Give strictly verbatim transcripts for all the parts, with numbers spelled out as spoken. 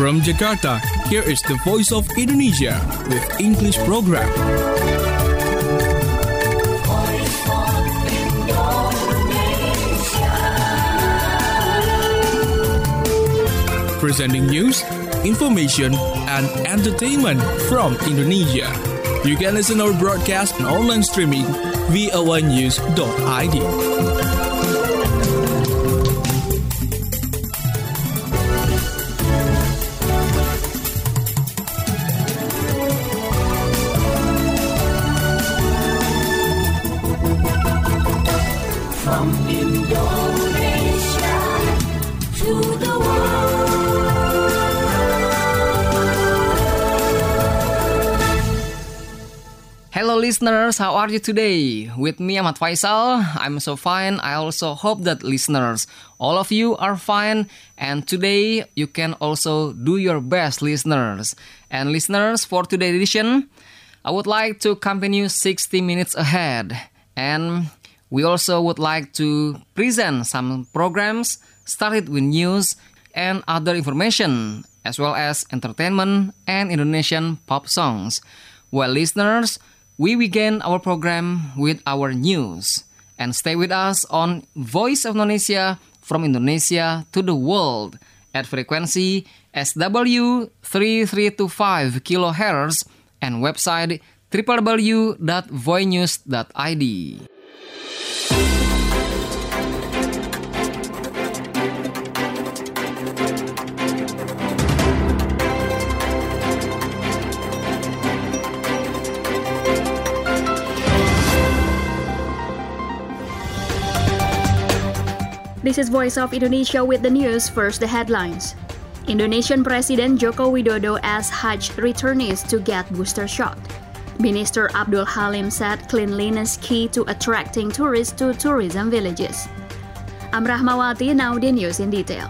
From Jakarta, here is the Voice of Indonesia with English program. Voice of Indonesia. Presenting news, information, and entertainment from Indonesia. You can listen our broadcast and online streaming v o a news dot i d. From Indonesia to the world. Hello listeners, how are you today? With me Ahmad Faisal, I'm so fine. I also hope that listeners, all of you are fine. And today you can also do your best, listeners. And listeners, for today's edition, I would like to accompany you sixty minutes ahead. And we also would like to present some programs started with news and other information, as well as entertainment and Indonesian pop songs. Well, listeners, we begin our program with our news. And stay with us on Voice of Indonesia from Indonesia to the world at frequency S W three three two five kilohertz and website w w w dot voinews dot i d. This is Voice of Indonesia with the news. First, the headlines. Indonesian President Joko Widodo asks Hajj returnees to get booster shot. Minister Abdul Halim said cleanliness key to attracting tourists to tourism villages. I'm Rahmawati, now the news in detail.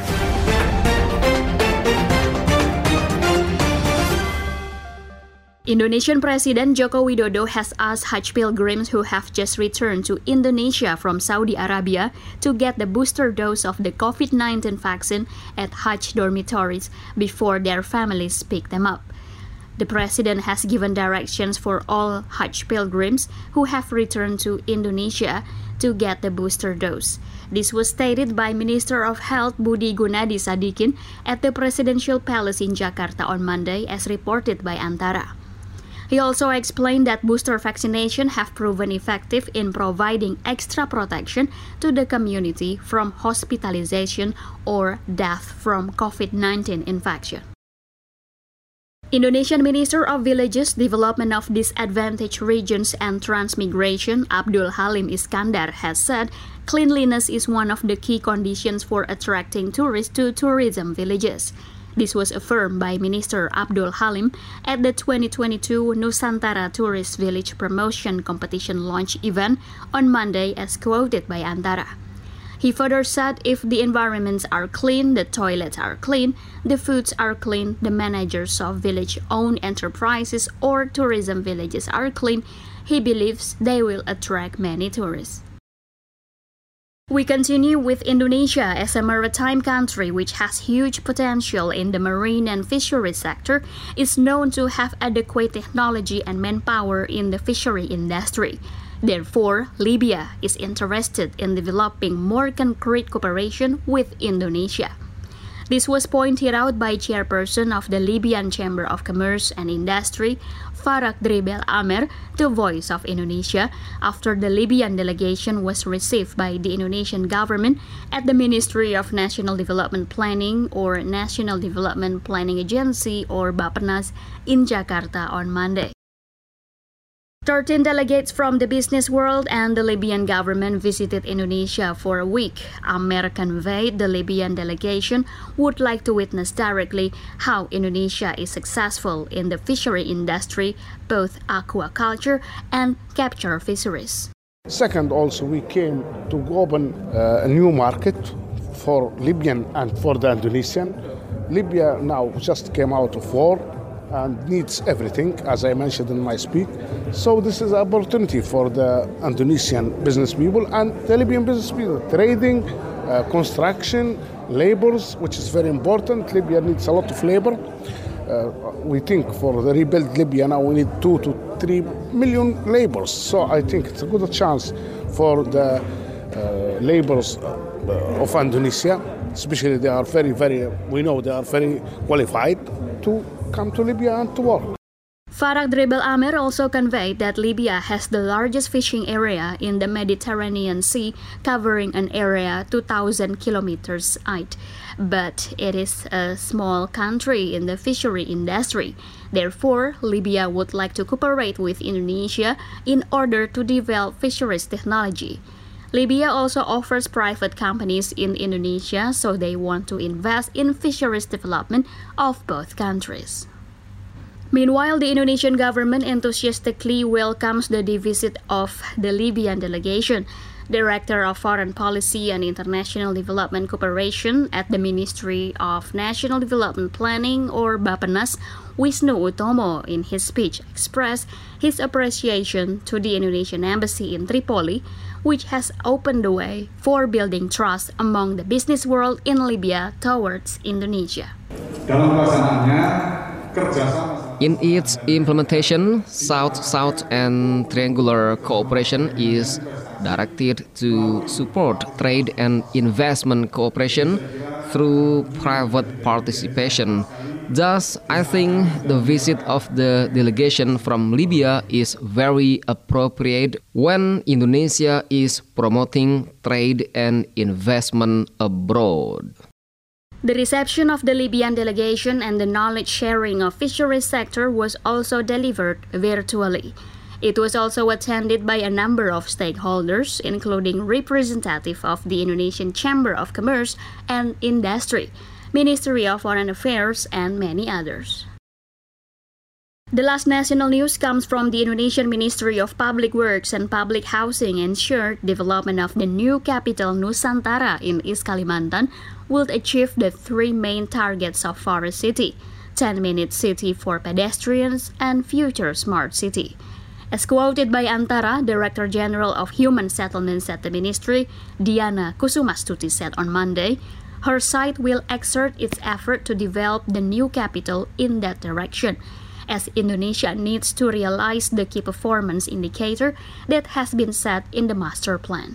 Indonesian President Joko Widodo has asked Hajj pilgrims who have just returned to Indonesia from Saudi Arabia to get the booster dose of the covid nineteen vaccine at Hajj dormitories before their families pick them up. The president has given directions for all Hajj pilgrims who have returned to Indonesia to get the booster dose. This was stated by Minister of Health Budi Gunadi Sadikin at the Presidential Palace in Jakarta on Monday, as reported by Antara. He also explained that booster vaccination have proven effective in providing extra protection to the community from hospitalization or death from covid nineteen infection. Indonesian Minister of Villages, Development of Disadvantaged Regions and Transmigration, Abdul Halim Iskandar, has said cleanliness is one of the key conditions for attracting tourists to tourism villages. This was affirmed by Minister Abdul Halim at the twenty twenty-two Nusantara Tourist Village Promotion Competition launch event on Monday, as quoted by Antara. He further said if the environments are clean, the toilets are clean, the foods are clean, the managers of village-owned enterprises or tourism villages are clean, he believes they will attract many tourists. We continue with Indonesia as a maritime country which has huge potential in the marine and fisheries sector, is known to have adequate technology and manpower in the fishery industry. Therefore, Libya is interested in developing more concrete cooperation with Indonesia. This was pointed out by Chairperson of the Libyan Chamber of Commerce and Industry, Farak Dribel Amer, to Voice of Indonesia, after the Libyan delegation was received by the Indonesian government at the Ministry of National Development Planning or National Development Planning Agency or Bappenas in Jakarta on Monday. thirteen delegates from the business world and the Libyan government visited Indonesia for a week. Amer conveyed the Libyan delegation would like to witness directly how Indonesia is successful in the fishery industry, both aquaculture and capture fisheries. Second, also we came to open uh, a new market for Libyan and for the Indonesian. Libya now just came out of war and needs everything, as I mentioned in my speech. So this is an opportunity for the Indonesian business people and the Libyan business people, trading uh, construction, labors, which is very important. Libya needs a lot of labor. Uh, we think for the rebuild Libya now we need two to three million laborers. So I think it's a good chance for the uh, laborers uh, of Indonesia, especially they are very, very, we know they are very qualified to come to Libya and to work. Farag Drebel Amer also conveyed that Libya has the largest fishing area in the Mediterranean Sea, covering an area two thousand kilometers wide. But it is a small country in the fishery industry. Therefore, Libya would like to cooperate with Indonesia in order to develop fisheries technology. Libya also offers private companies in Indonesia, so they want to invest in fisheries development of both countries. Meanwhile, the Indonesian government enthusiastically welcomes the visit of the Libyan delegation. Director of Foreign Policy and International Development Cooperation at the Ministry of National Development Planning, or Bappenas, Wisnu Utomo, in his speech expressed his appreciation to the Indonesian embassy in Tripoli, which has opened the way for building trust among the business world in Libya towards Indonesia. Dalam pelaksanaannya, kerjasama In its implementation, South-South and Triangular Cooperation is directed to support trade and investment cooperation through private participation. Thus, I think the visit of the delegation from Libya is very appropriate when Indonesia is promoting trade and investment abroad. The reception of the Libyan delegation and the knowledge sharing of fisheries sector was also delivered virtually. It was also attended by a number of stakeholders, including representatives of the Indonesian Chamber of Commerce and Industry, Ministry of Foreign Affairs, and many others. The last national news comes from the Indonesian Ministry of Public Works and Public Housing ensured development of the new capital Nusantara in East Kalimantan will achieve the three main targets of Forest City, ten-minute city for pedestrians, and future smart city. As quoted by Antara, Director General of Human Settlements at the Ministry, Diana Kusumastuti said on Monday, her site will exert its effort to develop the new capital in that direction, as Indonesia needs to realize the key performance indicator that has been set in the master plan.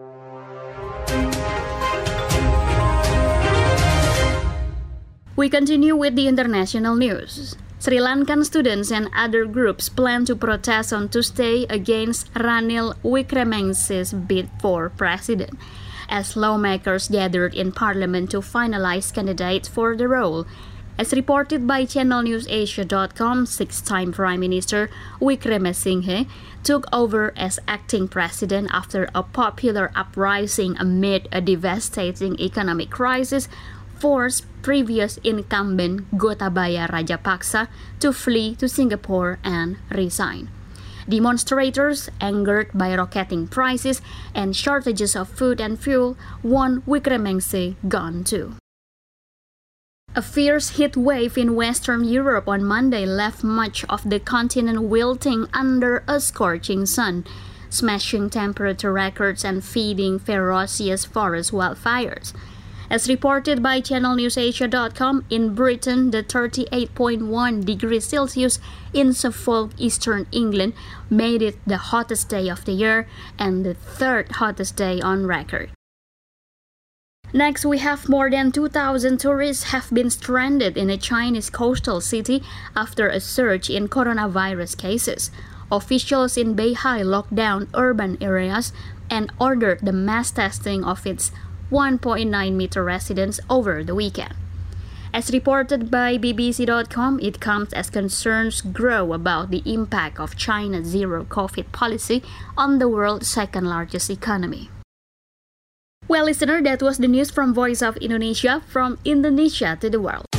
We continue with the international news. Sri Lankan students and other groups plan to protest on Tuesday against Ranil Wickremesinghe's bid for president, as lawmakers gathered in parliament to finalize candidates for the role. As reported by Channel News Asia dot com, six-time Prime Minister Wickremesinghe took over as acting president after a popular uprising amid a devastating economic crisis forced previous incumbent Gotabaya Rajapaksa to flee to Singapore and resign. Demonstrators, angered by rocketing prices and shortages of food and fuel, want Wickremesinghe gone too. A fierce heat wave in Western Europe on Monday left much of the continent wilting under a scorching sun, smashing temperature records and feeding ferocious forest wildfires. As reported by Channel News Asia dot com, in Britain, the thirty-eight point one degrees Celsius in Suffolk, eastern England, made it the hottest day of the year and the third hottest day on record. Next, we have more than two thousand tourists have been stranded in a Chinese coastal city after a surge in coronavirus cases. Officials in Beihai locked down urban areas and ordered the mass testing of its one point nine meter residents over the weekend. As reported by B B C dot com, it comes as concerns grow about the impact of China's zero-COVID policy on the world's second-largest economy. Well, listener, that was the news from Voice of Indonesia, from Indonesia to the world.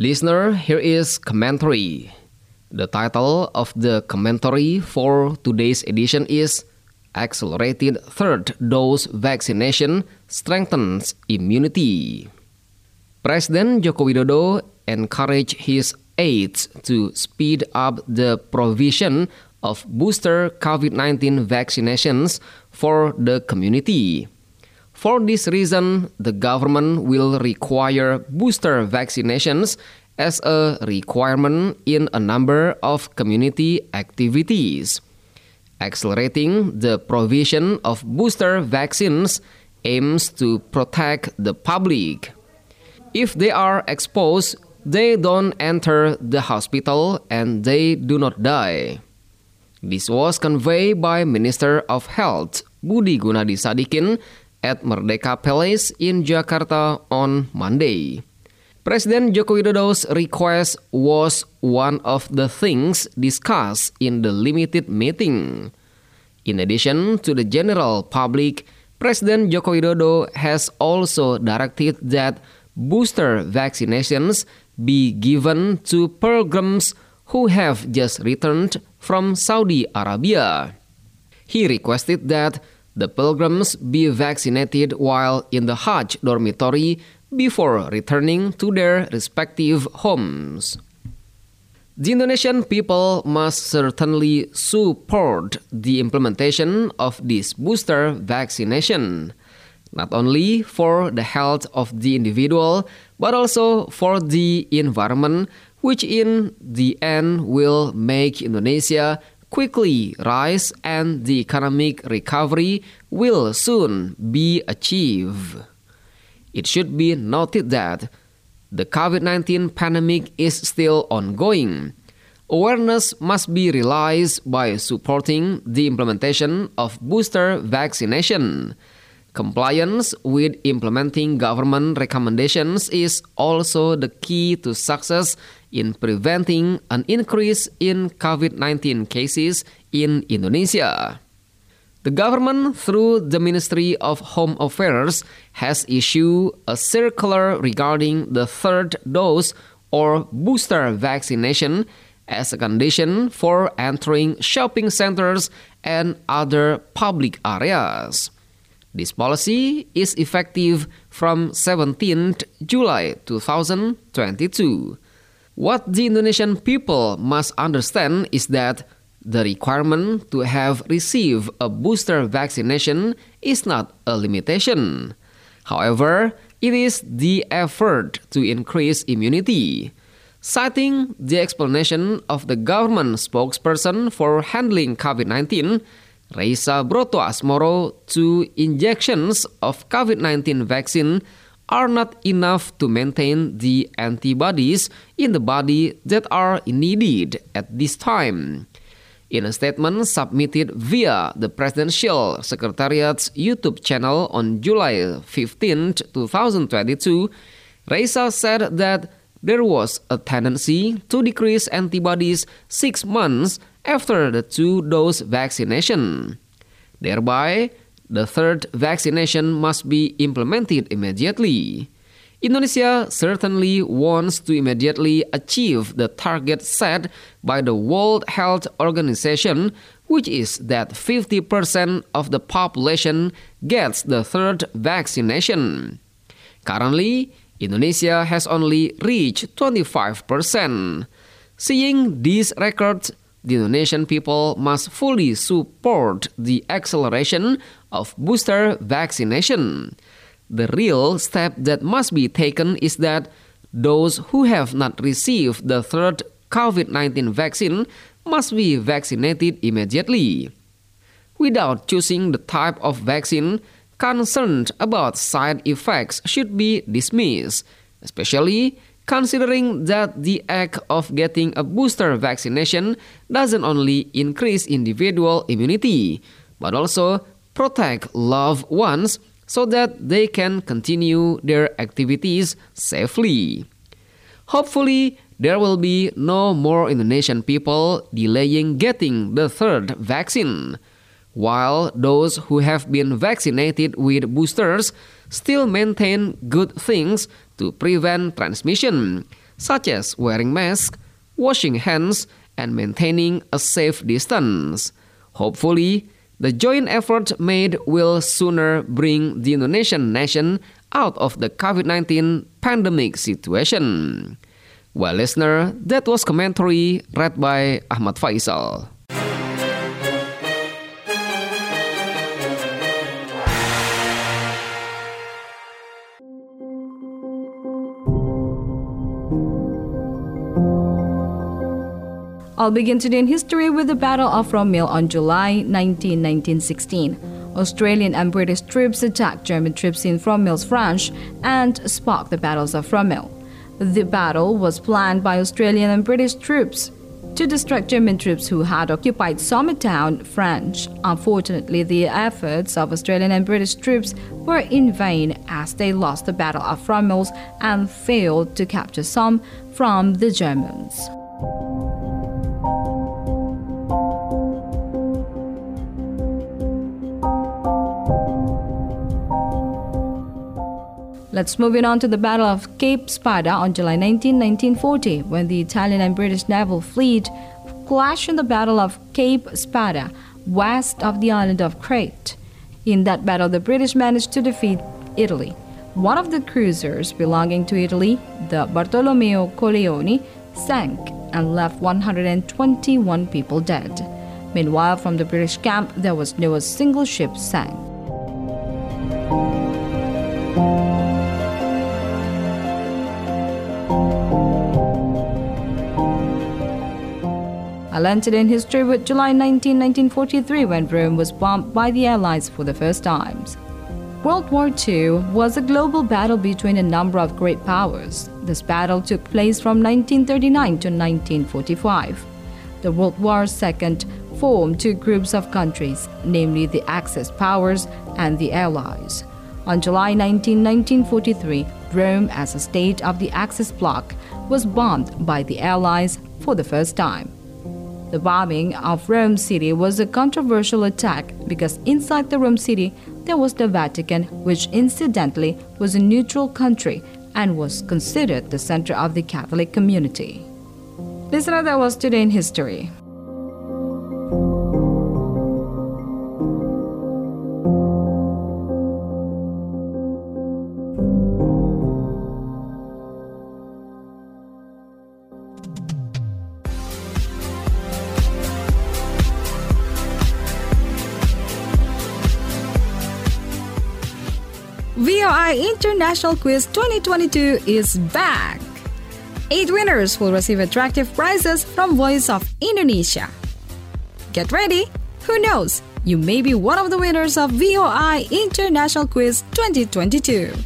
Listener, here is commentary. The title of the commentary for today's edition is Accelerated Third Dose Vaccination Strengthens Immunity. President Joko Widodo encouraged his aides to speed up the provision of booster COVID nineteen vaccinations for the community. For this reason, the government will require booster vaccinations as a requirement in a number of community activities. Accelerating the provision of booster vaccines aims to protect the public. If they are exposed, they don't enter the hospital and they do not die. This was conveyed by Minister of Health Budi Gunadi Sadikin at Merdeka Palace in Jakarta on Monday. President Joko Widodo's request was one of the things discussed in the limited meeting. In addition to the general public, President Joko Widodo has also directed that booster vaccinations be given to pilgrims who have just returned from Saudi Arabia. He requested that the pilgrims be vaccinated while in the Hajj dormitory before returning to their respective homes. The Indonesian people must certainly support the implementation of this booster vaccination, not only for the health of the individual, but also for the environment, which in the end will make Indonesia quickly rise and the economic recovery will soon be achieved. It should be noted that the COVID nineteen pandemic is still ongoing. Awareness must be realized by supporting the implementation of booster vaccination. Compliance with implementing government recommendations is also the key to success in preventing an increase in COVID nineteen cases in Indonesia. The government, through the Ministry of Home Affairs, has issued a circular regarding the third dose or booster vaccination as a condition for entering shopping centers and other public areas. This policy is effective from seventeenth July twenty twenty-two. What the Indonesian people must understand is that the requirement to have received a booster vaccination is not a limitation. However, it is the effort to increase immunity. Citing the explanation of the government spokesperson for handling COVID nineteen, Reisa Broto Asmoro, two injections of COVID nineteen vaccine are not enough to maintain the antibodies in the body that are needed at this time. In a statement submitted via the Presidential Secretariat's YouTube channel on July fifteenth, twenty twenty-two, Reisa said that there was a tendency to decrease antibodies six months after the two-dose vaccination. Thereby, the third vaccination must be implemented immediately. Indonesia certainly wants to immediately achieve the target set by the World Health Organization, which is that fifty percent of the population gets the third vaccination. Currently, Indonesia has only reached twenty-five percent. Seeing these records, the Indonesian people must fully support the acceleration of booster vaccination. The real step that must be taken is that those who have not received the third COVID nineteen vaccine must be vaccinated immediately. Without choosing the type of vaccine, concerns about side effects should be dismissed, especially considering that the act of getting a booster vaccination doesn't only increase individual immunity, but also protect loved ones so that they can continue their activities safely. Hopefully, there will be no more Indonesian people delaying getting the third vaccine, while those who have been vaccinated with boosters still maintain good things to prevent transmission, such as wearing masks, washing hands, and maintaining a safe distance. Hopefully, the joint effort made will sooner bring the Indonesian nation out of the COVID nineteen pandemic situation. Well, listener, that was commentary read by Ahmad Faisal. I'll begin today in history with the Battle of Fromelles on July nineteenth, nineteen sixteen. Australian and British troops attacked German troops in Fromelles, France, and sparked the battles of Fromelles. The battle was planned by Australian and British troops to distract German troops who had occupied Somme Town, France. Unfortunately, the efforts of Australian and British troops were in vain as they lost the Battle of Fromelles and failed to capture Somme from the Germans. Let's move it on to the Battle of Cape Spada on July nineteenth, nineteen forty, when the Italian and British naval fleet clashed in the Battle of Cape Spada, west of the island of Crete. In that battle, the British managed to defeat Italy. One of the cruisers belonging to Italy, the Bartolomeo Colleoni, sank and left one hundred twenty-one people dead. Meanwhile, from the British camp, there was no single ship sank. I'll end today in history with July nineteenth, nineteen forty-three, when Rome was bombed by the Allies for the first time. World War Two was a global battle between a number of great powers. This battle took place from nineteen thirty-nine to nineteen forty-five. The World War's second formed two groups of countries, namely the Axis powers and the Allies. On July nineteenth, nineteen forty-three, Rome, as a state of the Axis bloc, was bombed by the Allies for the first time. The bombing of Rome City was a controversial attack because inside the Rome City there was the Vatican, which incidentally was a neutral country and was considered the center of the Catholic community. Listener, that was Today in History. V O I International Quiz twenty twenty-two is back! Eight winners will receive attractive prizes from Voice of Indonesia. Get ready! Who knows? You may be one of the winners of V O I International Quiz twenty twenty-two.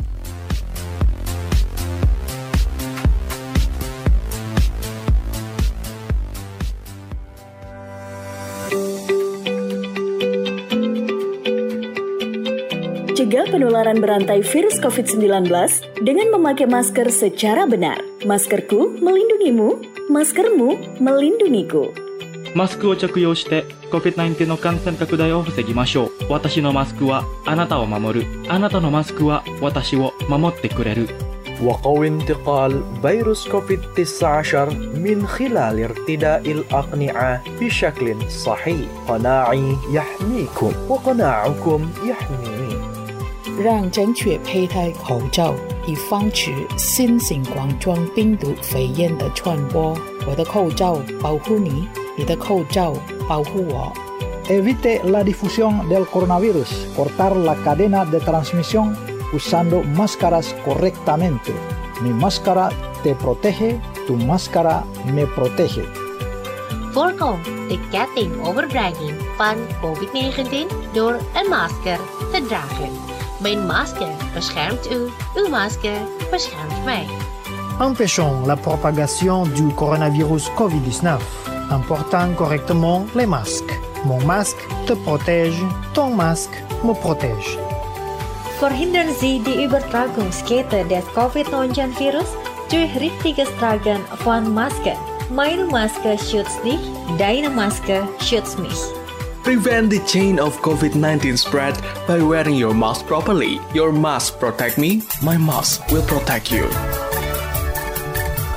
Cegah penularan berantai virus covid sembilan belas dengan memakai masker secara benar. Maskerku melindungimu, maskermu melindungiku. マスクを着用して コビッドナインティーン の感染拡大を防ぎましょう。私のマスクはあなたを守る。あなたのマスクは私を守ってくれる。 وقوي انتقال فيروس كوفيد تسعة عشر من خلال ارتداء الأقنعة بشكل صحيح. قناعي يحميكم وقناعكم يحميني. 让正确佩戴口罩，以防止新型冠状病毒肺炎的传播。我的口罩保护你，你的口罩保护我。 Evite la difusión del coronavirus. Cortar la cadena de transmisión usando máscaras correctamente. Mi máscara te protege, tu máscara me protege. Voorkom de ketting overbrenging van covid negentien door een masker te dragen. Mijn masker beschermt u, uw masker beschermt mij. Empêchons la propagation du coronavirus covid dix-neuf en portant correctement les masques. Mon masque te protège, ton masque me protège. Verhindern Sie die Übertragungskette des covid neunzehn virus durch richtiges Tragen von Masken. Meine Maske schützt dich, deine Maske schützt mich. Prevent the chain of covid nineteen spread by wearing your mask properly. Your mask protect me, my mask will protect you.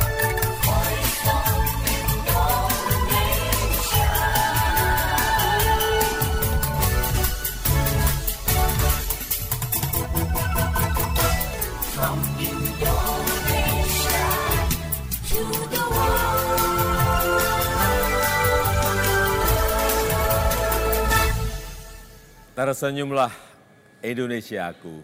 Tersenyumlah Indonesiaku.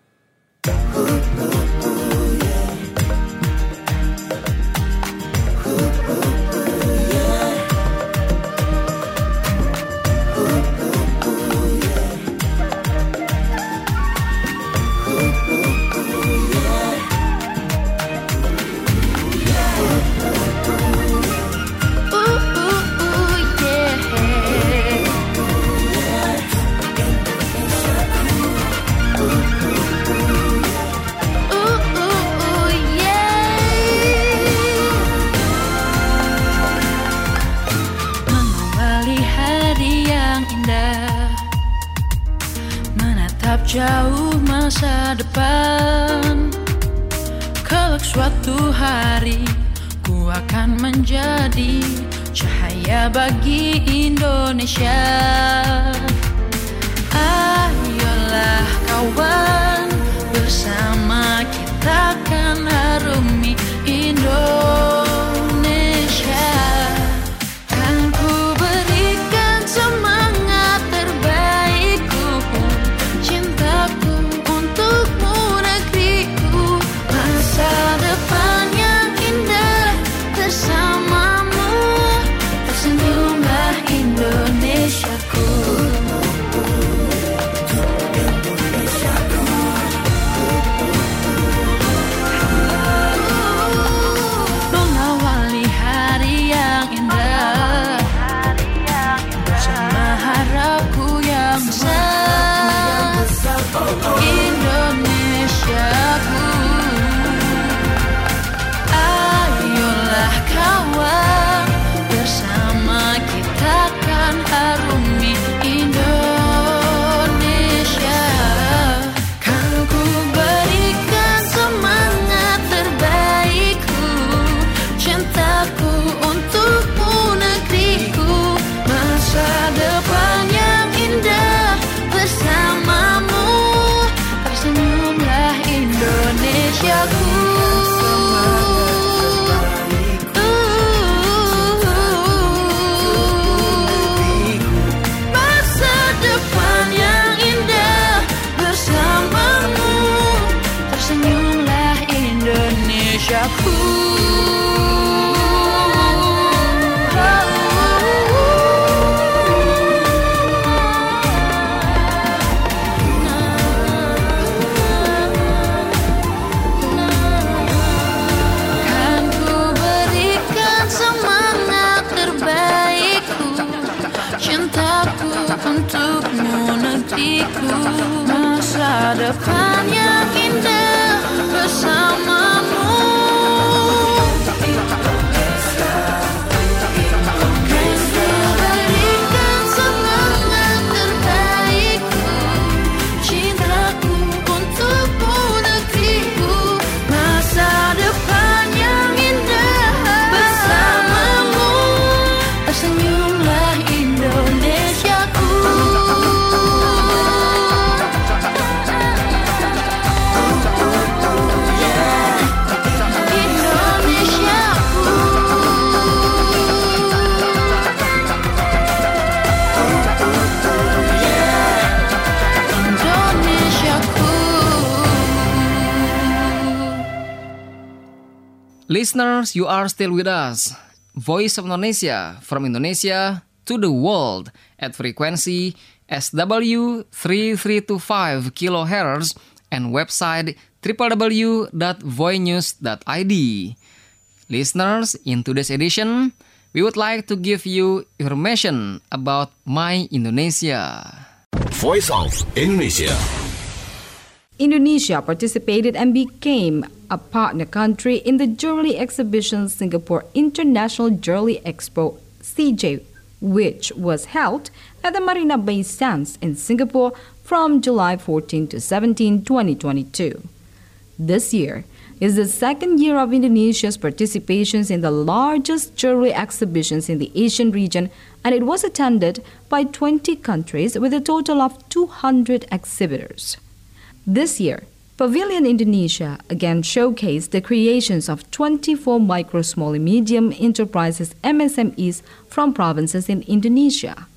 Jauh masa depan, kelak suatu hari ku akan menjadi cahaya bagi Indonesia. Ayolah kawan, bersama kita akan harumi Indonesia. Kan ku berikan semangat terbaikku, untukmu negeriku, masa depan yang indah bersamamu, tersenyumlah Indonesiaku. Mengawali hari yang indah bersama harapku yang besar, Indonesiaku. Ayolah kawan, bersama kita kan harumi Indonesia. Kan ku berikan semangat terbaikku, cintaku untukmu negeriku, masa depan yang indah bersamamu, tersenyumlah Indonesiaku. Masa depan yang indah bersamamu, tersenyumlah Indonesiaku. Untukmu negeriku, masa depan yang indah bersamamu. Berikan semangat terbaikku, cintaku untukmu negeriku, masa depan yang indah bersamamu, tersenyumlah Indonesiaku. Listeners, you are still with us. Voice of Indonesia, from Indonesia to the world at frequency S W three three two five kilohertz and website w w w dot voice news dot i d. Listeners, in today's edition, we would like to give you information about My Indonesia. Voice of Indonesia. Indonesia participated and became a partner country in the Jewelry Exhibition Singapore International Jewelry Expo C J, which was held at the Marina Bay Sands in Singapore from July fourteenth to seventeenth, twenty twenty-two. This year is the second year of Indonesia's participations in the largest jewelry exhibitions in the Asian region, and it was attended by twenty countries with a total of two hundred exhibitors. This year, Pavilion Indonesia again showcased the creations of twenty-four micro, small, and medium enterprises M S M Es from provinces in Indonesia.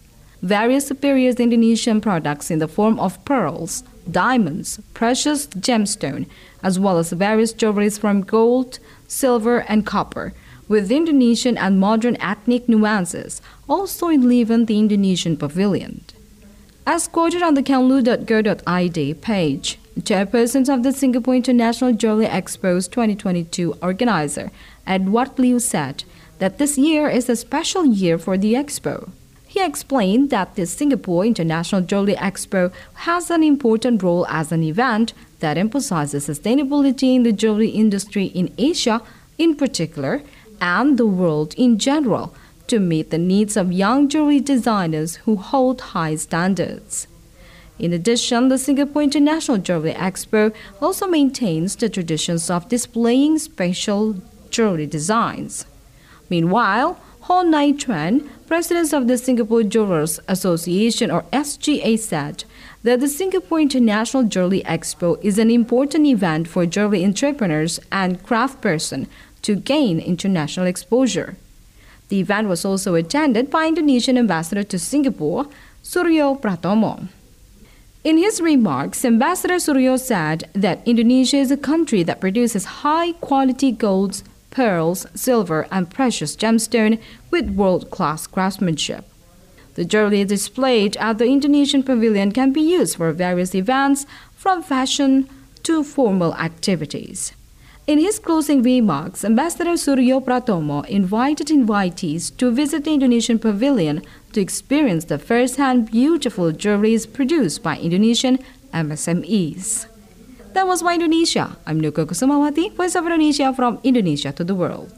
various superior Indonesian products in the form of pearls, diamonds, precious gemstone, as well as various jewelries from gold, silver, and copper, with Indonesian and modern ethnic nuances, also enliven the Indonesian pavilion. As quoted on the kemlu dot go dot I D page, chairperson of the Singapore International Jewelry Expo's twenty twenty-two organizer, Edward Liu, said that this year is a special year for the expo. He explained that the Singapore International Jewelry Expo has an important role as an event that emphasizes sustainability in the jewelry industry in Asia in particular and the world in general, to meet the needs of young jewelry designers who hold high standards. In addition, the Singapore International Jewelry Expo also maintains the traditions of displaying special jewelry designs. Meanwhile, Ho Nai Tran, president of the Singapore Jewelers Association or S G A, said that the Singapore International Jewelry Expo is an important event for jewelry entrepreneurs and craftspersons to gain international exposure. The event was also attended by Indonesian ambassador to Singapore, Suryo Pratomo. In his remarks, Ambassador Suryo said that Indonesia is a country that produces high-quality golds, pearls, silver, and precious gemstone with world-class craftsmanship. The jewelry displayed at the Indonesian pavilion can be used for various events, from fashion to formal activities. In his closing remarks, Ambassador Suryo Pratomo invited invitees to visit the Indonesian pavilion to experience the first-hand beautiful jewelries produced by Indonesian M S M Es. That was Why Indonesia. I'm Nuko Kusumawati, Voice of Indonesia from Indonesia to the world.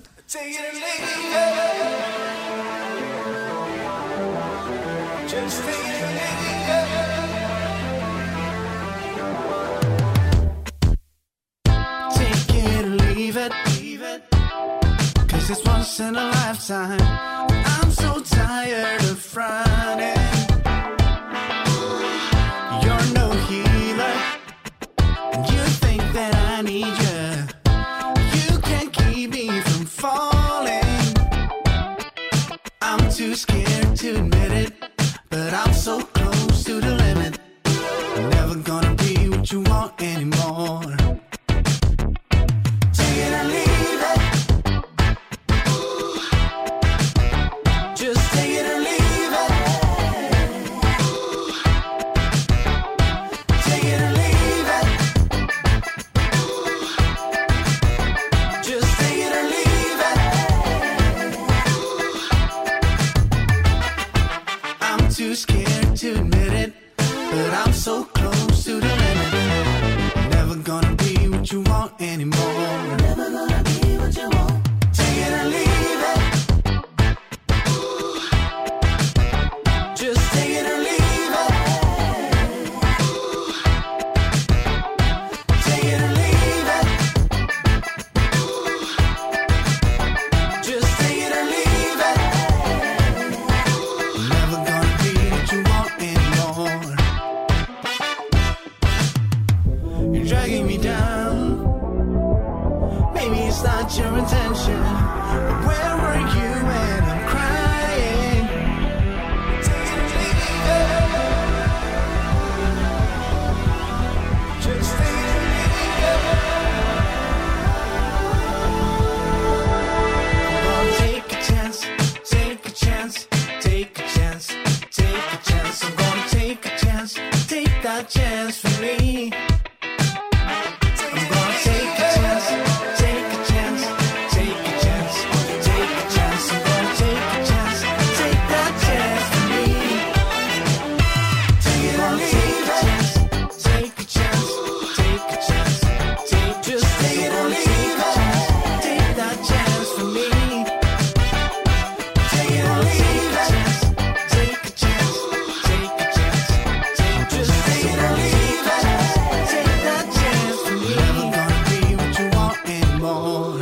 Cause it's once in a lifetime. I'm so tired of fronting. You're no healer. You think that I need you. You can't keep me from falling. I'm too scared to admit it, but I'm so close to the limit. I'm never gonna be what you want anymore. Take it or leave it. Just take it or leave it. Take it or leave it. Just take it or leave it. I'm too scared to admit it, but I'm so close to the limit. Never gonna be what you want anymore. Never gonna be what you want. Take it or leave it. Just take it or leave it. Take it or leave it. Just take it or leave it. Never gonna be what you want anymore. You're dragging me down. Maybe it's not your intention, but where were you when I'm crying? Take it or leave it. Just take it or leave it. I'm gonna take a chance, take a chance, take a chance, take a chance. I'm gonna take a chance, take that chance for me. I'm gonna take a chance, take a chance, take a chance, take a chance. I'm gonna take a chance, take that chance for me. Take it or leave it. Take a chance, take a chance, take just take it or leave it. Take that chance for me. Take it or leave it. Take a chance, take a chance, take just take it or leave it. Take that chance for me. Never gonna be what you want anymore.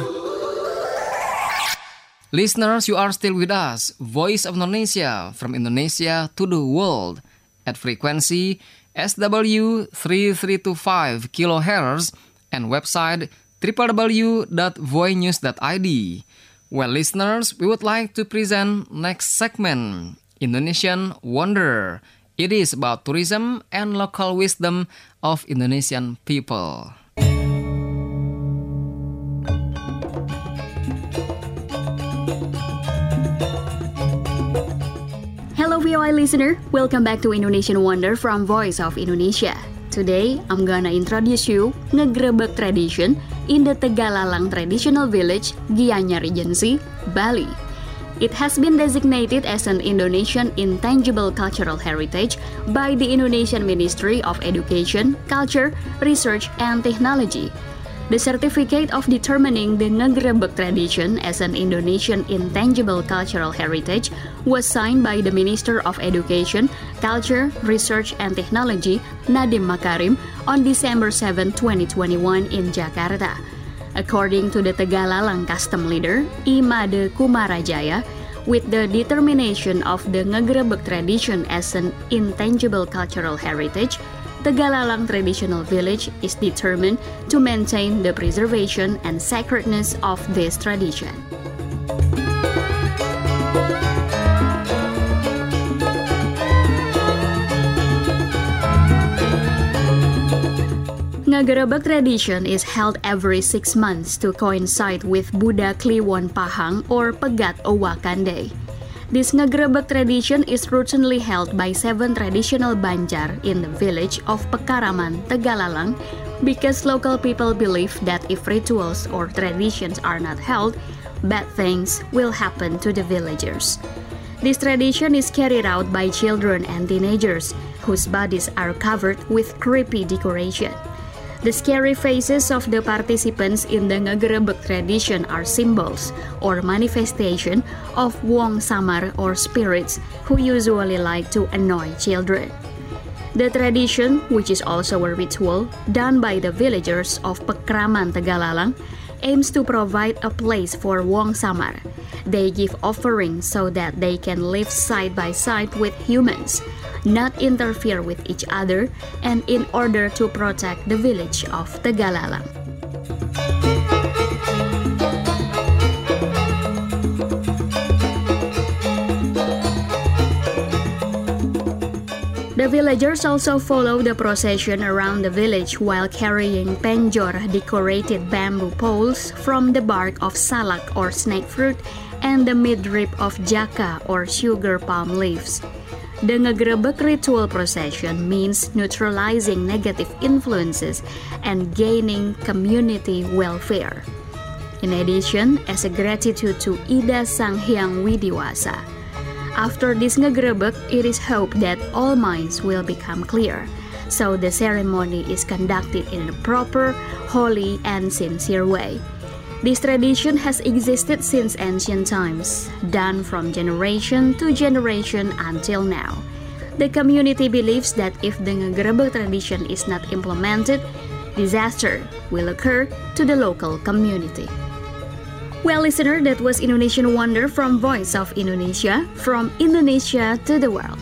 Listeners, you are still with us, Voice of Indonesia, from Indonesia to the world, at frequency S W three three two five kilohertz and website w w w dot voinews dot i d. Well, listeners, we would like to present next segment, Indonesian Wonder. It is about tourism and local wisdom of Indonesian people. Hello V O I listener, welcome back to Indonesian Wonder from Voice of Indonesia. Today, I'm gonna introduce you ngegrebek tradition in the Tegalalang traditional village, Gianyar Regency, Bali. It has been designated as an Indonesian Intangible Cultural Heritage by the Indonesian Ministry of Education, Culture, Research, and Technology. The certificate of determining the ngegrebek tradition as an Indonesian Intangible Cultural Heritage was signed by the Minister of Education, Culture, Research, and Technology, Nadiem Makarim, on December seventh, twenty twenty-one in Jakarta. According to the Tegalalang custom leader, Imade Kumarajaya, with the determination of the ngegrebek tradition as an Intangible Cultural Heritage, Tegalalang Traditional Village is determined to maintain the preservation and sacredness of this tradition. Ngegrebek tradition is held every six months to coincide with Buddha Kliwon Pahang or Pegat Owakan Day. This ngegrebek tradition is routinely held by seven traditional Banjar in the village of Pekaraman, Tegalalang, because local people believe that if rituals or traditions are not held, bad things will happen to the villagers. This tradition is carried out by children and teenagers whose bodies are covered with creepy decoration. The scary faces of the participants in the ngegrebek tradition are symbols or manifestation of Wong Samar or spirits who usually like to annoy children. The tradition, which is also a ritual done by the villagers of Pekraman Tegalalang, aims to provide a place for Wong Samar. They give offerings so that they can live side by side with humans, not interfere with each other, and in order to protect the village of Tegalalang. The villagers also follow the procession around the village while carrying penjor decorated bamboo poles from the bark of salak or snake fruit and the midrib of jaka or sugar palm leaves. The ngegrebek ritual procession means neutralizing negative influences and gaining community welfare. In addition, as a gratitude to Ida Sang Hyang Widiwasa, after this ngegrebek, it is hoped that all minds will become clear, so the ceremony is conducted in a proper, holy, and sincere way. This tradition has existed since ancient times, done from generation to generation until now. The community believes that if the ngegrebek tradition is not implemented, disaster will occur to the local community. Well, listener, that was Indonesian Wonder from Voice of Indonesia, from Indonesia to the world.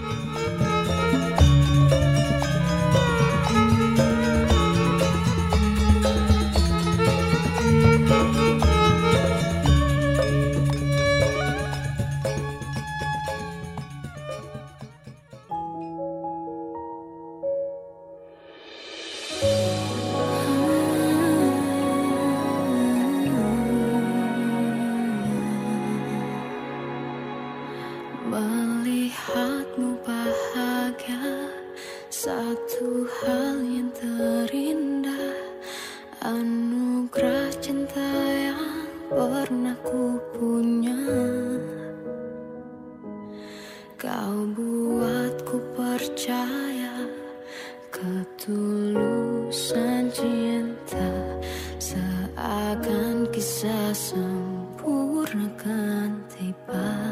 Melihatmu bahagia, satu hal yang terindah, anugerah cinta yang pernah ku punya. Kau buatku percaya ketulusan cinta, seakan kisah sempurna kan tiba.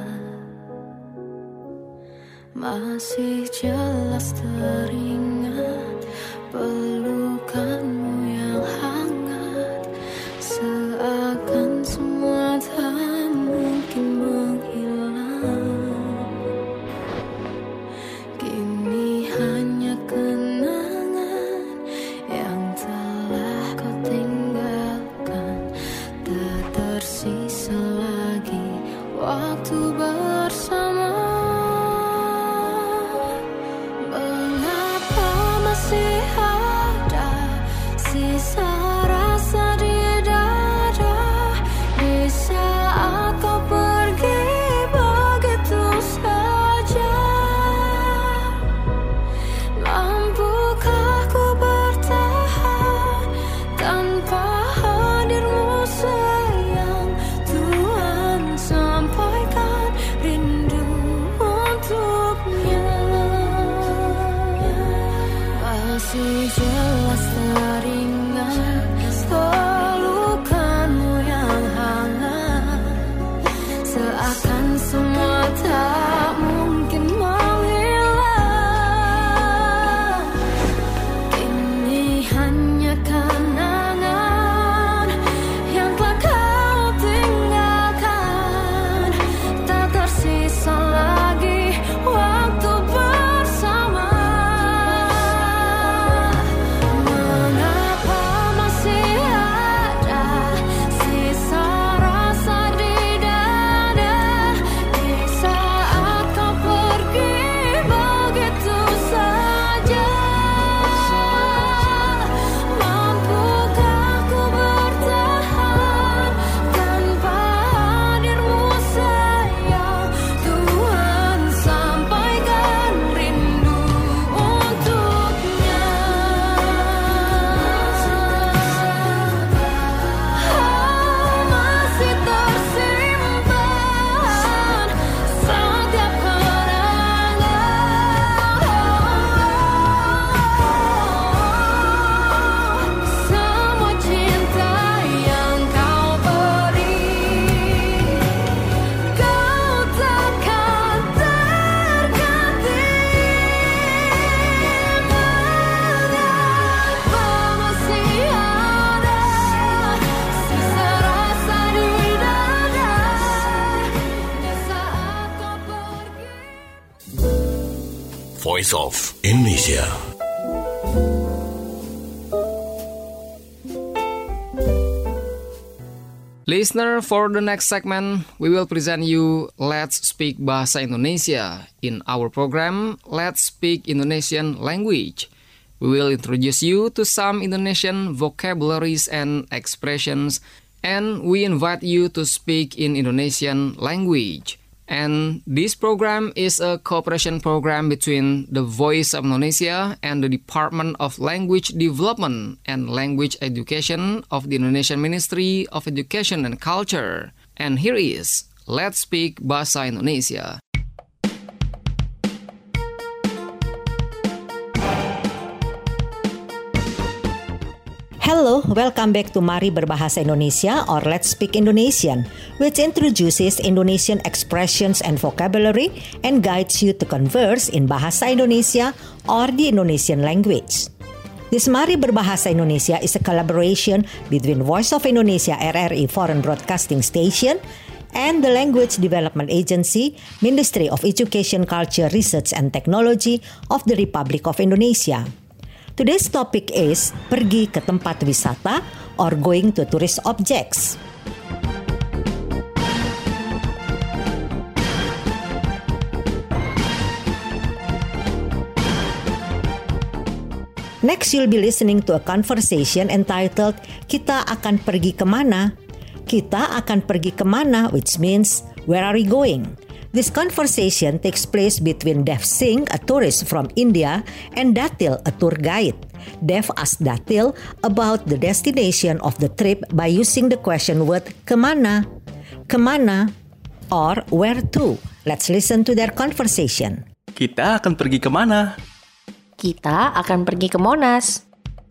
Masih jelas teringat pelukanmu yang hangat, seakan semua tak mungkin menghilang. Kini hanya kenangan yang telah kau tinggalkan, tak tersisa lagi waktu bersama. jelas teringat pelukanmu yang hangat, seakan semua tak mungkin menghilang. Kini hanya kenangan yang telah kau tinggalkan, tak tersisa lagi waktu bersama. Mengapa masih ada sisa rasa di dada di saat kau pergi begitu saja? Mampukah ku bertahan tanpa hadirmu sayang? Tuhan, sampaikan rindu untuknya. Oh, masih tersimpan setiap kenangan, semua cinta yang kau beri, kau takkan terganti. Mengapa masih ada sisa rasa di dada di saat kau pergi? Voice of Indonesia. Listener, for the next segment, we will present you Let's Speak Bahasa Indonesia. In our program, Let's Speak Indonesian Language. We will introduce you to some Indonesian vocabularies and expressions, and we invite you to speak in Indonesian language. And this program is a cooperation program between the Voice of Indonesia and the Department of Language Development and Language Education of the Indonesian Ministry of Education and Culture. And here is Let's Speak Bahasa Indonesia. Hello, welcome back to Mari Berbahasa Indonesia or Let's Speak Indonesian, which introduces Indonesian expressions and vocabulary and guides you to converse in Bahasa Indonesia or the Indonesian language. This Mari Berbahasa Indonesia is a collaboration between Voice of Indonesia R R I Foreign Broadcasting Station and the Language Development Agency, Ministry of Education, Culture, Research and Technology of the Republic of Indonesia. Today's topic is pergi ke tempat wisata or going to tourist objects. Next, you'll be listening to a conversation entitled Kita akan pergi kemana? Kita akan pergi kemana, which means where are we going? This conversation takes place between Dev Singh, a tourist from India, and Datil, a tour guide. Dev asked Datil about the destination of the trip by using the question word kemana, kemana, or where to. Let's listen to their conversation. Kita akan pergi kemana? Kita akan pergi ke Monas.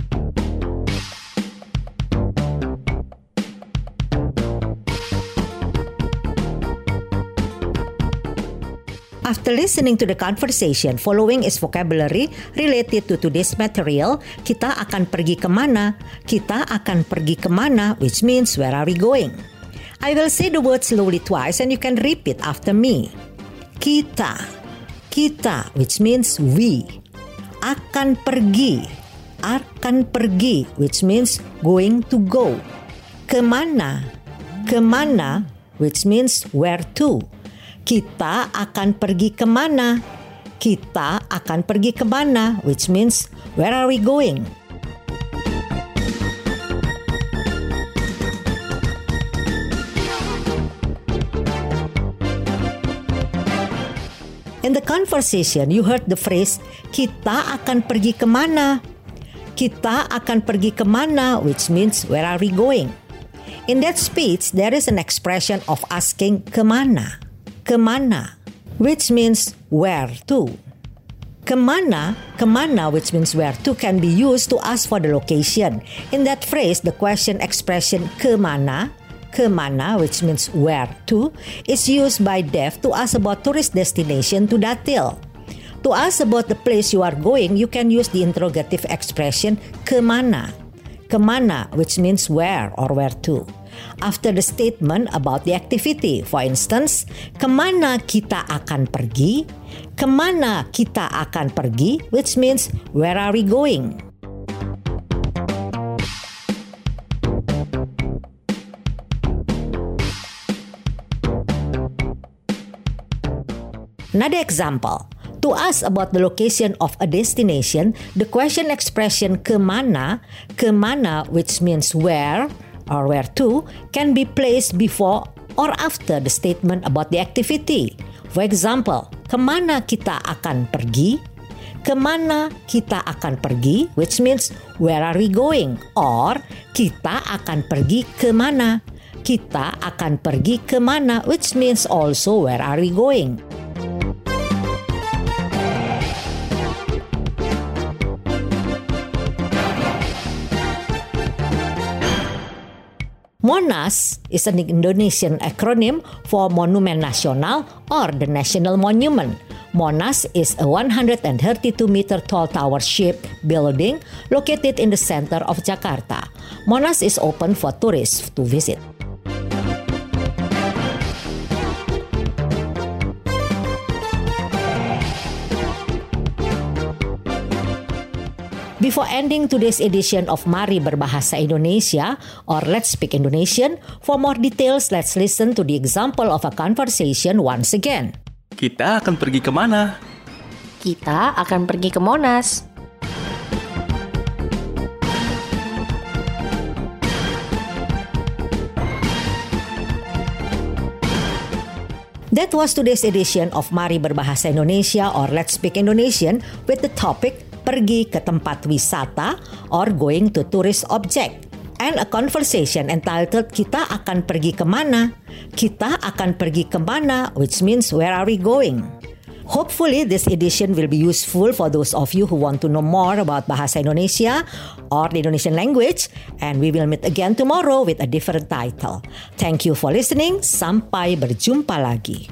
After listening to the conversation, following is vocabulary related to today's material. Kita akan pergi kemana? Kita akan pergi kemana, which means where are we going? I will say the word slowly twice and you can repeat after me. Kita, kita, which means we. Akan pergi, akan pergi, which means going to go. Kemana, kemana, which means where to. Kita akan pergi kemana? Kita akan pergi kemana, which means where are we going? In the conversation, you heard the phrase, kita akan pergi kemana? Kita akan pergi kemana, which means where are we going? In that speech, there is an expression of asking kemana, kemana, which means where to. Kemana, kemana, which means where to, can be used to ask for the location. In that phrase, the question expression kemana, kemana, which means where to, is used by deaf to ask about tourist destination to Datil. To ask about the place you are going, you can use the interrogative expression kemana. Kemana, which means where or where to. After the statement about the activity, for instance, kemana kita akan pergi? Kemana kita akan pergi, which means where are we going? Another example. To ask about the location of a destination, the question expression kemana, kemana, which means where or where to, can be placed before or after the statement about the activity. For example, kemana kita akan pergi? Kemana kita akan pergi, which means where are we going? Or kita akan pergi kemana? Kita akan pergi kemana, which means also where are we going? Monas is an Indonesian acronym for Monumen Nasional or the National Monument. Monas is a one hundred thirty-two meter tall tower-shaped building located in the center of Jakarta. Monas is open for tourists to visit. Before ending today's edition of Mari Berbahasa Indonesia or Let's Speak Indonesian, for more details, let's listen to the example of a conversation once again. Kita akan pergi kemana? Kita akan pergi ke Monas. That was today's edition of Mari Berbahasa Indonesia or Let's Speak Indonesian with the topic pergi ke tempat wisata or going to tourist object, and a conversation entitled Kita akan pergi kemana? Kita akan pergi kemana, which means where are we going? Hopefully this edition will be useful for those of you who want to know more about Bahasa Indonesia or the Indonesian language, and we will meet again tomorrow with a different title. Thank you for listening. Sampai berjumpa lagi.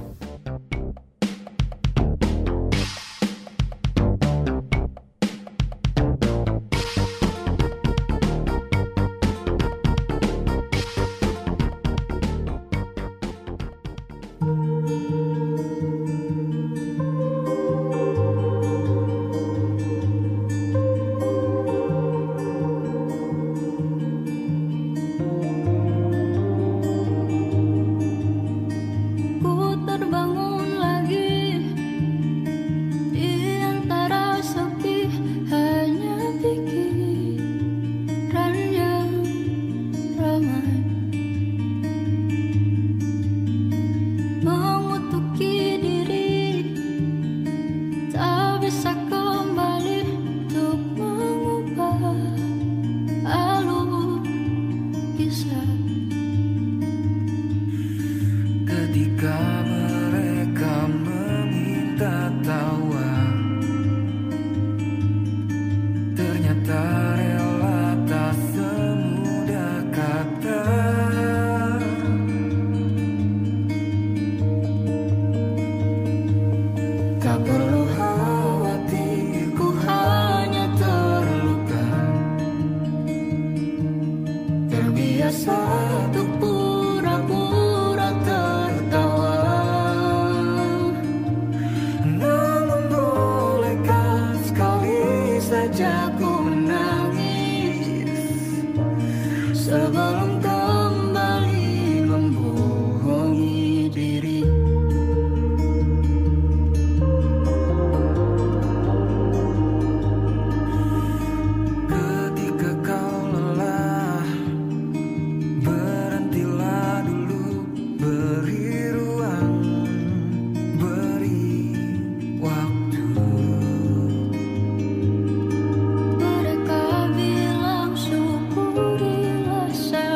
Syukurilah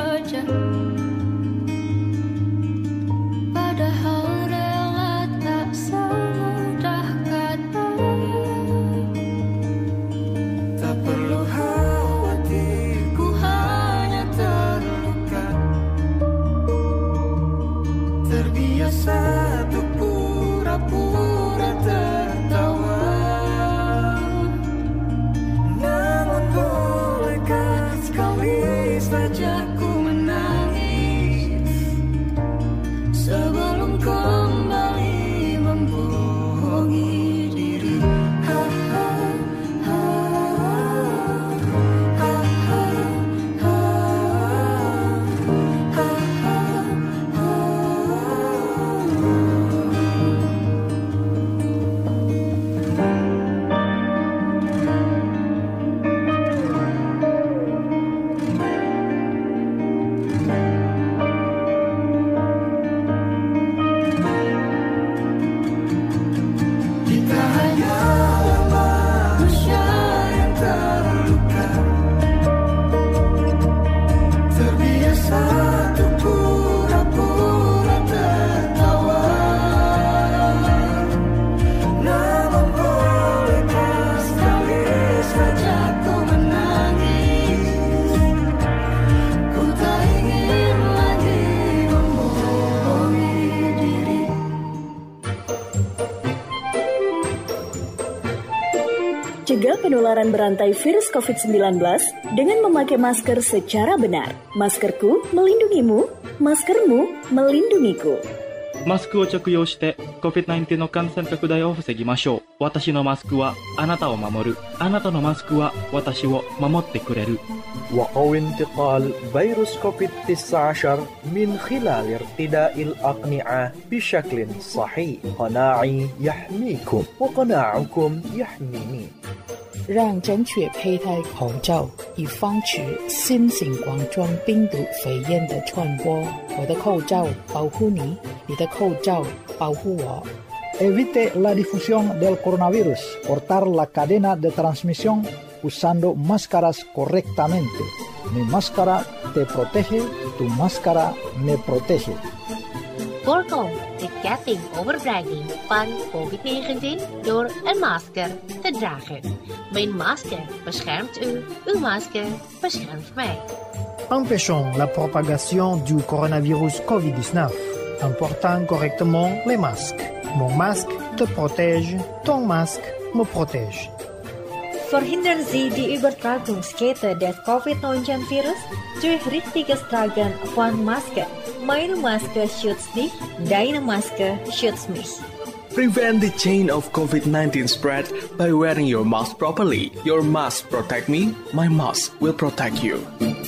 saja ku menangis sebelum kembali membohongi diri. Ha, ha, ha, ha, ha, ha, ha, ha, kita hanya manusia yang terluka, terbiasa untuk pura-pura tertawa. Namun bolehkah sekali saja ku menangis, ku tak ingin lagi membohongi diri. Cegah penularan berantai virus covid sembilan belas dengan memakai masker secara benar. Maskerku melindungimu, maskermu melindungiku. マスクを着用して コビッドナインティーン の感染拡大を防ぎましょう。私のマスクはあなたを守る。あなたのマスクは私を守ってくれる。 وقوي انتقال فيروس كوفيد تسعة عشر من خلال ارتداء الأقنعة بشكل صحيح. قناعي يحميكم وقناعكم يحميني. 让正确佩戴口罩，以防止新型冠状病毒肺炎的传播。我的口罩保护你，你的口罩保护我。 Evite la difusión del coronavirus. Cortar la cadena de transmisión usando máscaras correctamente. Mi máscara te protege, tu máscara me protege. Voorkom de ketting overdraging van covid negentien door een masker te dragen. Mijn masker beschermt u, uw masker beschermt mij. Empêchons la propagation du coronavirus covid dix-neuf en portant correctement les masques. Mon masque te protège, ton masque me protège. Verhindern Sie die Übertragungskette des covid neunzehn Virus durch richtiges Tragen von Masken. Meine Maske schützt dich, deine Maske schützt mich. Prevent the chain of covid nineteen spread by wearing your mask properly. Your mask protect me, my mask will protect you.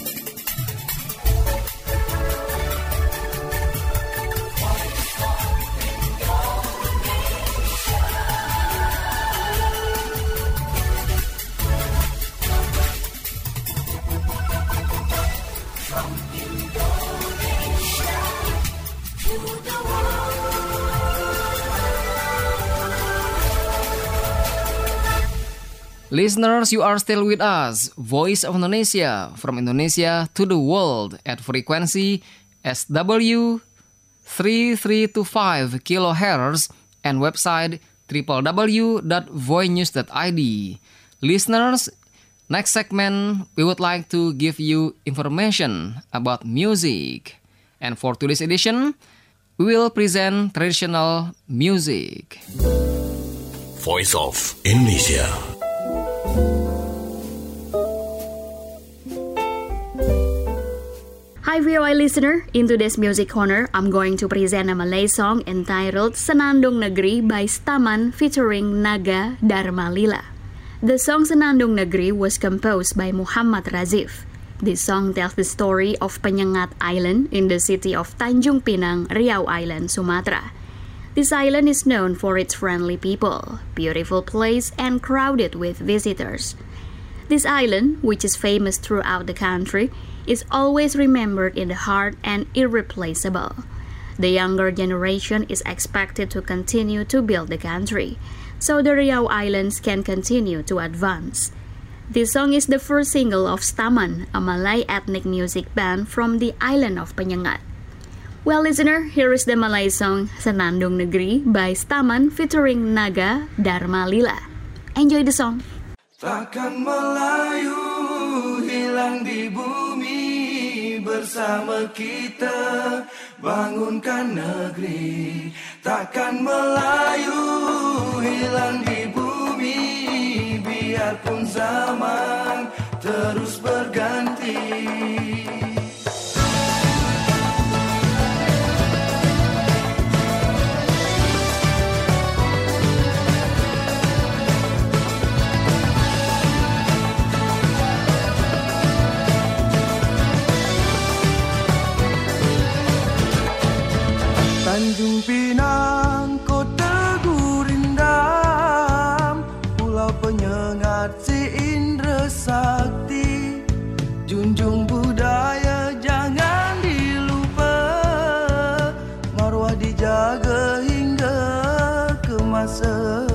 Listeners, you are still with us, Voice of Indonesia, from Indonesia to the world at frequency S W three three two five kilohertz and website w w w dot voice news dot i d. Listeners, next segment we would like to give you information about music. And for today's edition, we will present traditional music. Voice of Indonesia. Hi V O I listener, in today's music corner, I'm going to present a Malay song entitled Senandung Negeri by Staman featuring Naga Dharma Lila. The song Senandung Negeri was composed by Muhammad Razif. This song tells the story of Penyengat Island in the city of Tanjung Pinang, Riau Island, Sumatra. This island is known for its friendly people, beautiful place, and crowded with visitors. This island, which is famous throughout the country, is always remembered in the heart and irreplaceable. The younger generation is expected to continue to build the country, so the Riau Islands can continue to advance. This song is the first single of Staman, a Malay ethnic music band from the island of Penyengat. Well, listener, here is the Malay song Senandung Negeri by Staman featuring Naga Dharma Lila. Enjoy the song. Takkan Melayu hilang di bumi, bersama kita bangunkan negeri. Takkan Melayu hilang di bumi, biarpun zaman terus berganti. Junjung budaya jangan dilupa, maruah dijaga hingga ke masa.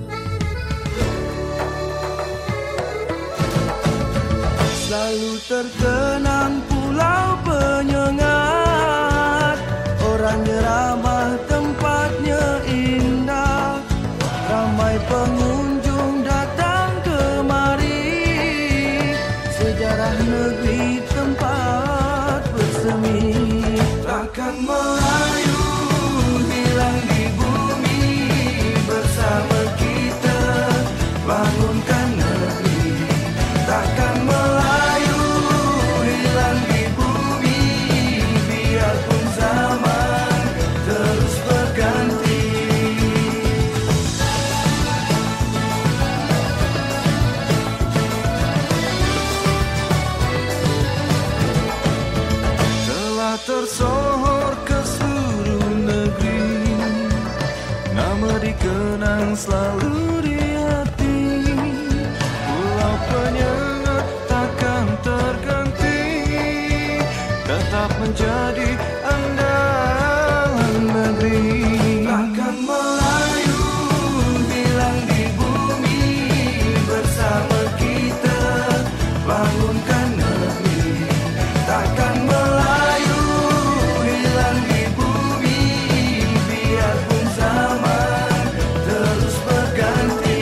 Selalu terkenang pulau penyengat, orangnya ramah, tempatnya indah, ramai pengunjung datang kemari, sejarah negeri tempat bersemi. Takkan Melayu hilang di bumi, bersama kita bangunkan negeri. Takkan Melayu hilang di bumi, biarpun zaman terus berganti. Telah tersohor ke seluruh negeri, nama dikenang selalu di hati. Pulau penyengat takkan terganti, tetap menjadi andalan negeri. Takkan Melayu hilang di bumi, bersama kita bangunkan negeri. Takkan Melayu hilang di bumi, biarpun zaman terus berganti.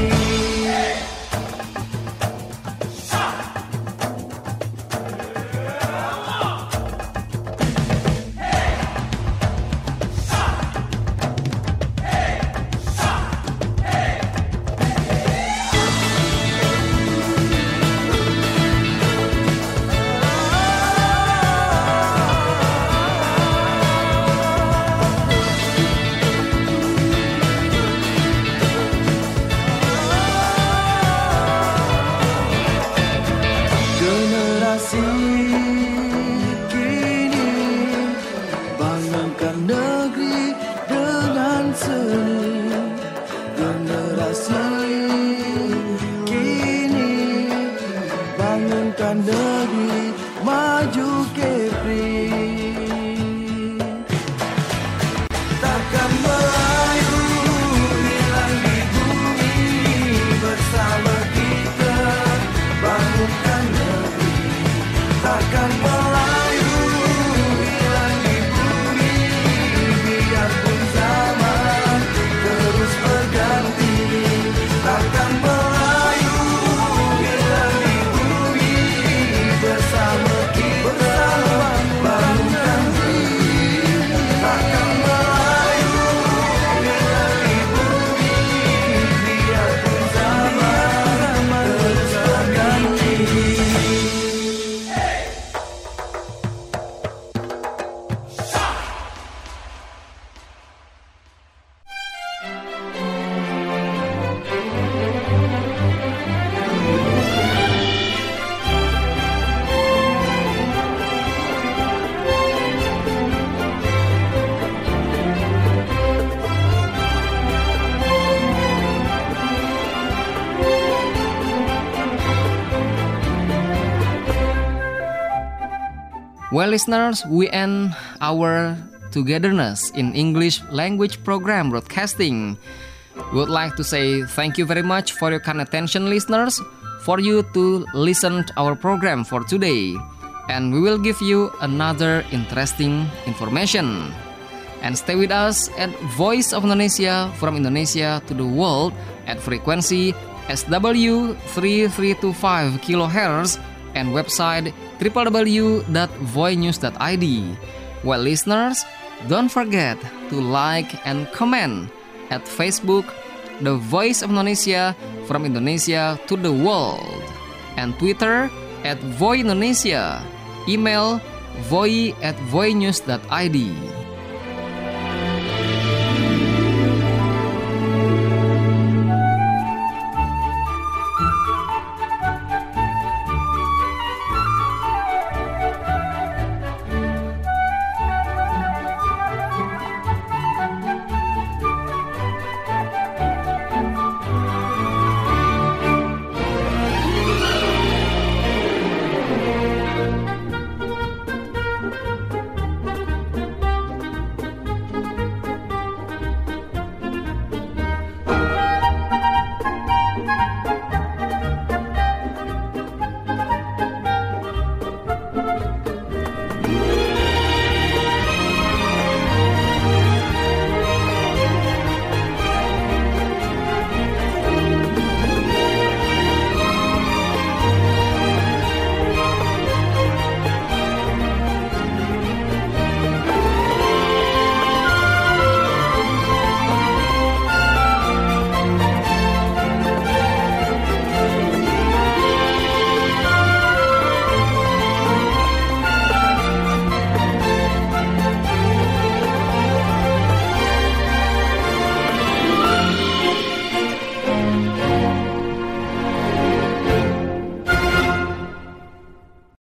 Generasi kini bangunkan negeri dengan seni. Generasi kini bangunkan negeri maju Kepri. Takkan Melayu hilang di bumi, bersama kita bangunkan negeri. Takkan Melayu hilang di bumi, biarpun zaman terus berganti. Takkan Melayu hilang di bumi, bersama kita bangunkan negeri. Takkan Melayu hilang di bumi, biarpun zaman terus berganti. Well, listeners, we end our togetherness in English language program broadcasting. We would like to say thank you very much for your kind attention, listeners, for you to listen to our program for today. And we will give you another interesting information. And stay with us at Voice of Indonesia, from Indonesia to the world, at frequency S W three three two five kilohertz and website w w w dot voi news dot i d. Well, listeners, don't forget to like and comment at Facebook, The Voice of Indonesia, from Indonesia to the world, and Twitter at Voi Indonesia, email voi at voi news dot i d.